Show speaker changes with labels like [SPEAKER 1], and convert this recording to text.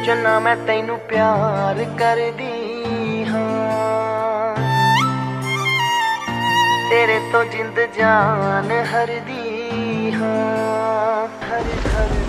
[SPEAKER 1] चुना मैं तैनू प्यार कर दी हाँ, तेरे तो जिंद जान हर दी हाँ, हर हर